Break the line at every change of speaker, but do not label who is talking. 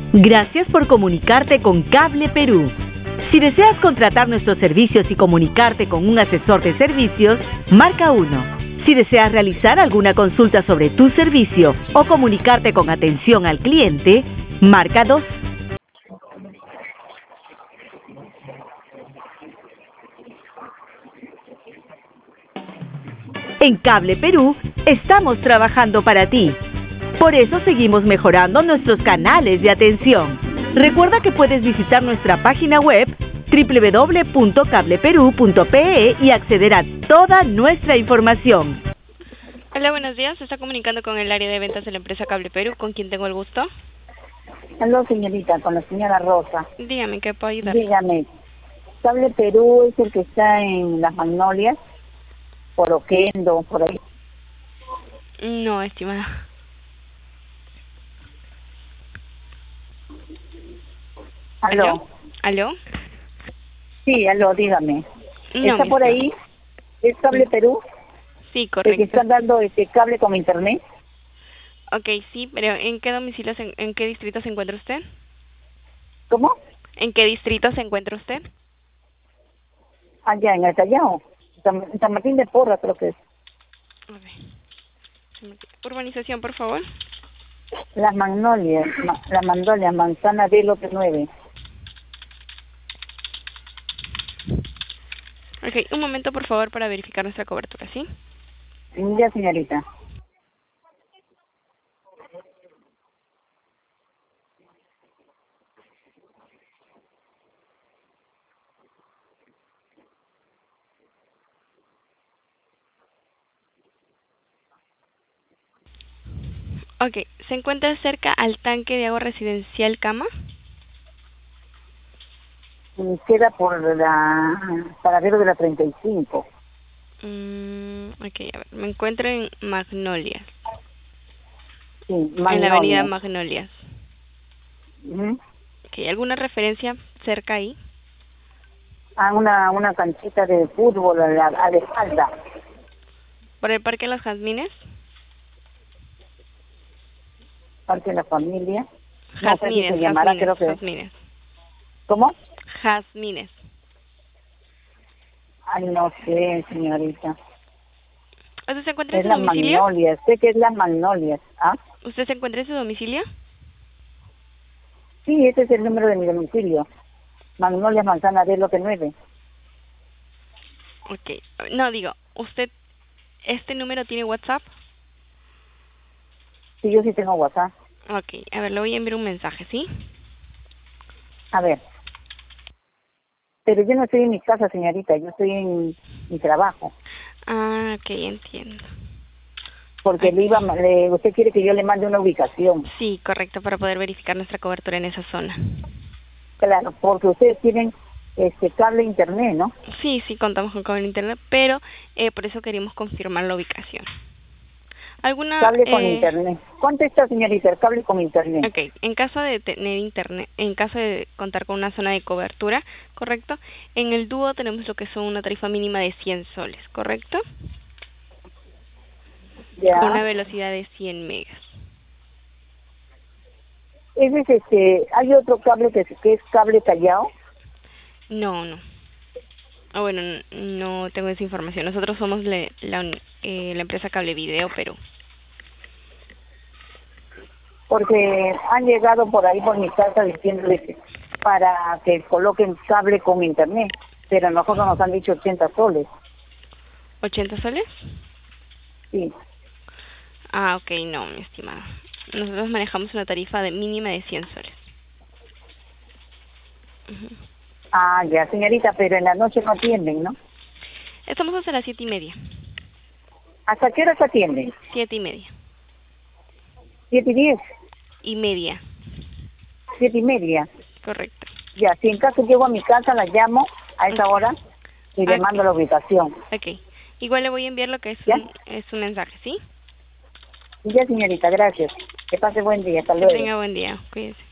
Gracias por comunicarte con Cable Perú. Si deseas contratar nuestros servicios y comunicarte con un asesor de servicios, marca 1. Si deseas realizar alguna consulta sobre tu servicio o comunicarte con atención al cliente, marca 2. En Cable Perú estamos trabajando para ti. Por eso seguimos mejorando nuestros canales de atención. Recuerda que puedes visitar nuestra página web www.cableperu.pe y acceder a toda nuestra información.
Hola, buenos días. Se está comunicando con el área de ventas de la empresa Cable Perú. ¿Con quién tengo el gusto?
Hola, señorita, con la señora Rosa.
Dígame, ¿qué puedo ayudar?
Dígame, Cable Perú es el que está en Las Magnolias, por Oquendo, por ahí.
No, estimada.
¿Aló?
¿Aló?
Sí, aló, dígame.
No,
¿Está por ahí? ¿Es Cable Perú?
Sí,
¿El que
correcto.
están dando cable con internet?
Ok, sí, pero ¿en qué domicilio, en qué distrito se encuentra usted?
¿Cómo?
¿En qué distrito se encuentra usted?
Allá, en el Callao. San Martín de Porra, creo que es.
A ver. Urbanización, por favor.
Las Magnolias, Manzana B, López 9.
Ok, un momento, por favor, para verificar nuestra cobertura, ¿sí?
Ya, señorita.
Ok, ¿se encuentra cerca al tanque de agua residencial Cama?
Queda por paradero de la 35.
Ok, a ver, me encuentro en Magnolias,
Sí,
en la avenida
Magnolias.
Magnolias.
Ujú.
Ok, ¿alguna referencia cerca ahí?
Una canchita de fútbol a la espalda.
¿Por el Parque Las Jazmines?
Parte de la familia. No sé si se
Jazmines,
llamará, creo que.
Jazmines.
¿Cómo?
Jazmines.
Ay, no sé, señorita.
¿Usted se encuentra en
Es
su
las
domicilio?
Magnolias. Sé que es las Magnolias. ¿Ah?
¿Usted se encuentra en su domicilio?
Sí, ese es el número de mi domicilio. Magnolias, Manzana B, López 9.
Ok, no, digo, ¿usted, este número tiene WhatsApp?
Sí, yo sí tengo WhatsApp.
Ok, a ver, le voy a enviar un mensaje, ¿sí?
A ver. Pero yo no estoy en mi casa, señorita. Yo estoy en mi trabajo.
Ah, ok, entiendo.
Porque
Ok.
usted quiere que yo le mande una ubicación.
Sí, correcto, para poder verificar nuestra cobertura en esa zona.
Claro, porque ustedes tienen cable internet, ¿no?
Sí, sí, contamos con cable internet, pero por eso queríamos confirmar la ubicación. ¿Alguna,
Cable con internet. ¿Cuánto está, señorita, el cable con internet?
ok, en caso de tener internet, en caso de contar con una zona de cobertura, correcto, en el dúo tenemos lo que son una tarifa mínima de 100 soles, ¿correcto? Con
Ya.
una velocidad de 100 megas.
Ese es hay otro cable que es cable Callao.
No, no. Ah, bueno, no tengo esa información. Nosotros somos la empresa Cable Video Perú.
Porque han llegado por ahí por mi casa diciéndoles para que coloquen cable con internet. Pero a nosotros nos han dicho 80 soles.
¿80 soles?
Sí.
Ah, ok, no, mi estimada. Nosotros manejamos una tarifa de mínima de 100 soles. Ujú.
Ah, ya, señorita, pero en la noche no atienden, ¿no?
Estamos hasta las 7:30.
¿Hasta qué hora se atienden?
7:30.
7:10.
1:30.
7:30.
Correcto.
Ya, si en caso llego a mi casa, la llamo a esa
Ok.
hora y le mando la ubicación.
Ok. Igual le voy a enviar lo que es
¿Ya?
es un mensaje, ¿sí?
Ya, señorita, gracias. Que pase buen día. Hasta
Que
luego.
tenga buen día. Cuídese.